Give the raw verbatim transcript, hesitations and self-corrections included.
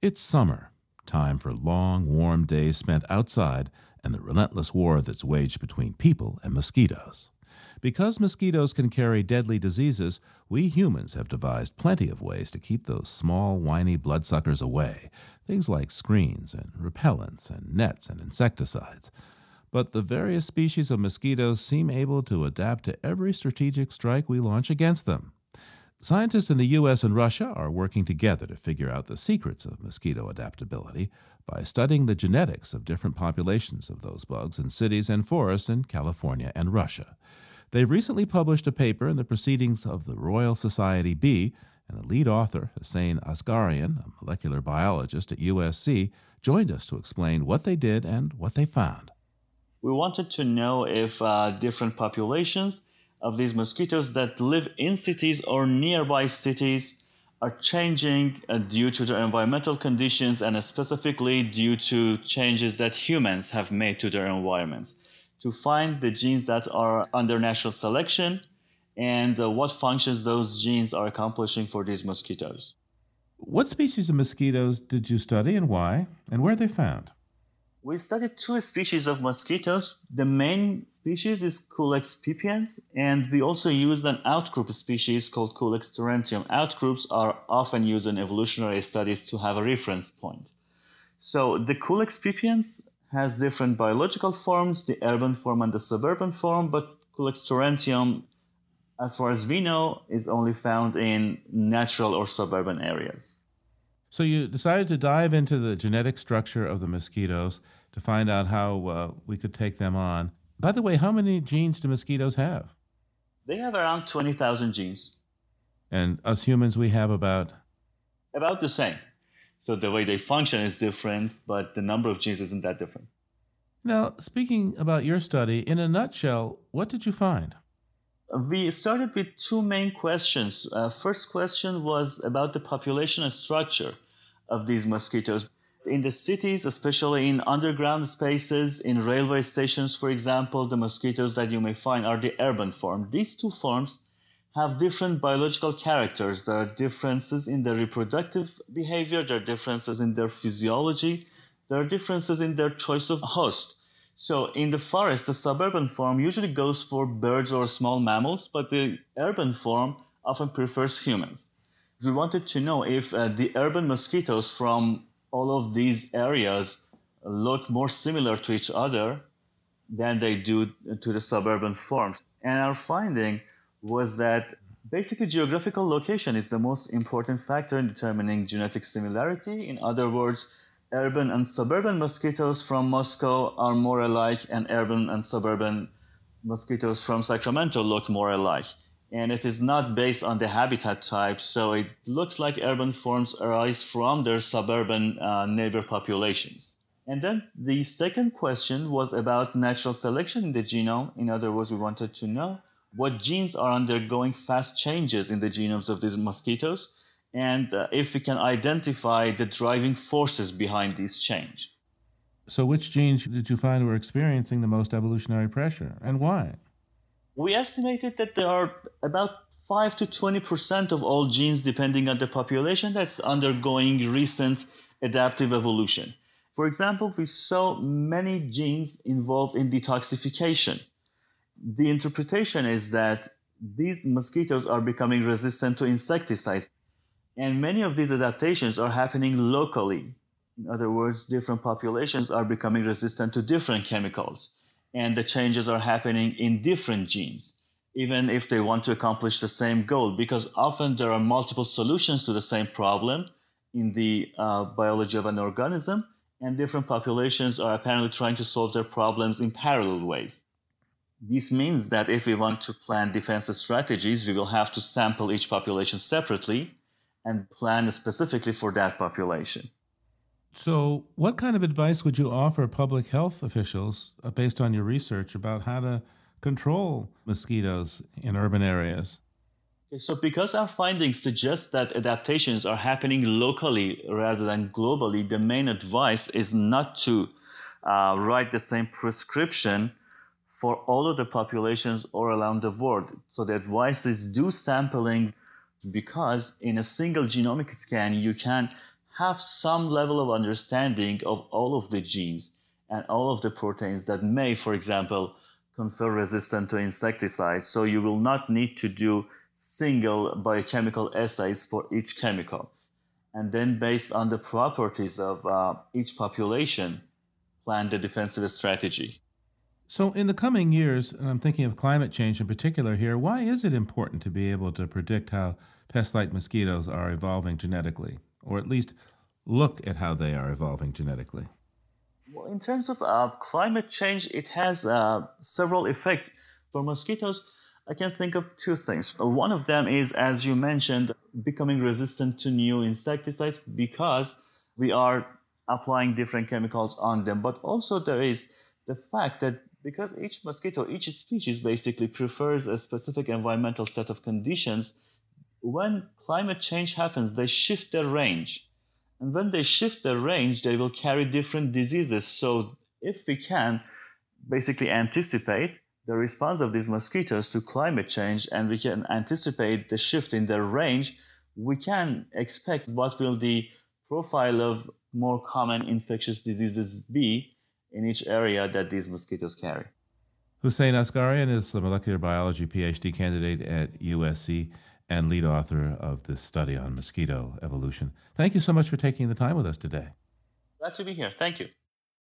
It's summer, time for long, warm days spent outside and the relentless war that's waged between people and mosquitoes. Because mosquitoes can carry deadly diseases, we humans have devised plenty of ways to keep those small, whiny bloodsuckers away. Things like screens and repellents and nets and insecticides. But the various species of mosquitoes seem able to adapt to every strategic strike we launch against them. Scientists in the U S and Russia are working together to figure out the secrets of mosquito adaptability by studying the genetics of different populations of those bugs in cities and forests in California and Russia. They've recently published a paper in the Proceedings of the Royal Society B, and the lead author, Hussein Asgharian, a molecular biologist at U S C, joined us to explain what they did and what they found. We wanted to know if uh, different populations of these mosquitoes that live in cities or nearby cities are changing uh, due to their environmental conditions and specifically due to changes that humans have made to their environments, to find the genes that are under natural selection and uh, what functions those genes are accomplishing for these mosquitoes. What species of mosquitoes did you study and why, and where are they found? We studied two species of mosquitoes. The main species is Culex pipiens, and we also used an outgroup species called Culex torrentium. Outgroups are often used in evolutionary studies to have a reference point. So the Culex pipiens has different biological forms, the urban form and the suburban form, but Culex torrentium, as far as we know, is only found in natural or suburban areas. So you decided to dive into the genetic structure of the mosquitoes to find out how uh, we could take them on. By the way, how many genes do mosquitoes have? They have around twenty thousand genes. And us humans, we have about? About the same. So the way they function is different, but the number of genes isn't that different. Now, speaking about your study, in a nutshell, what did you find? We started with two main questions. Uh, first question was about the population structure of these mosquitoes. In the cities, especially in underground spaces, in railway stations, for example, the mosquitoes that you may find are the urban form. These two forms have different biological characters. There are differences in their reproductive behavior, there are differences in their physiology, there are differences in their choice of host. So in the forest, the suburban form usually goes for birds or small mammals, but the urban form often prefers humans. We wanted to know if uh, the urban mosquitoes from all of these areas look more similar to each other than they do to the suburban forms. And our finding was that basically geographical location is the most important factor in determining genetic similarity. In other words, urban and suburban mosquitoes from Moscow are more alike, and urban and suburban mosquitoes from Sacramento look more alike. And it is not based on the habitat type, so it looks like urban forms arise from their suburban uh, neighbor populations. And then the second question was about natural selection in the genome. In other words, we wanted to know what genes are undergoing fast changes in the genomes of these mosquitoes, and uh, if we can identify the driving forces behind this change. So which genes did you find were experiencing the most evolutionary pressure, and why? We estimated that there are about five to twenty percent of all genes, depending on the population, that's undergoing recent adaptive evolution. For example, we saw many genes involved in detoxification. The interpretation is that these mosquitoes are becoming resistant to insecticides. And many of these adaptations are happening locally. In other words, different populations are becoming resistant to different chemicals. And the changes are happening in different genes, even if they want to accomplish the same goal, because often there are multiple solutions to the same problem in the uh, biology of an organism, and different populations are apparently trying to solve their problems in parallel ways. This means that if we want to plan defensive strategies, we will have to sample each population separately and plan specifically for that population. So what kind of advice would you offer public health officials uh, based on your research about how to control mosquitoes in urban areas? Okay, so because our findings suggest that adaptations are happening locally rather than globally, the main advice is not to uh, write the same prescription for all of the populations all around the world. So the advice is do sampling, because in a single genomic scan, you can have some level of understanding of all of the genes and all of the proteins that may, for example, confer resistance to insecticides. So you will not need to do single biochemical assays for each chemical. And then based on the properties of uh, each population, plan the defensive strategy. So, in the coming years, and I'm thinking of climate change in particular here, why is it important to be able to predict how pest like mosquitoes are evolving genetically, or at least look at how they are evolving genetically? Well, in terms of uh, climate change, it has uh, several effects. For mosquitoes, I can think of two things. One of them is, as you mentioned, becoming resistant to new insecticides because we are applying different chemicals on them. But also there is the fact that because each mosquito, each species basically prefers a specific environmental set of conditions, when climate change happens, they shift their range. And when they shift their range, they will carry different diseases. So if we can basically anticipate the response of these mosquitoes to climate change and we can anticipate the shift in their range, we can expect what will the profile of more common infectious diseases be in each area that these mosquitoes carry. Hussein Asgharian is a molecular biology PhD candidate at U S C and lead author of this study on mosquito evolution. Thank you so much for taking the time with us today. Glad to be here. Thank you.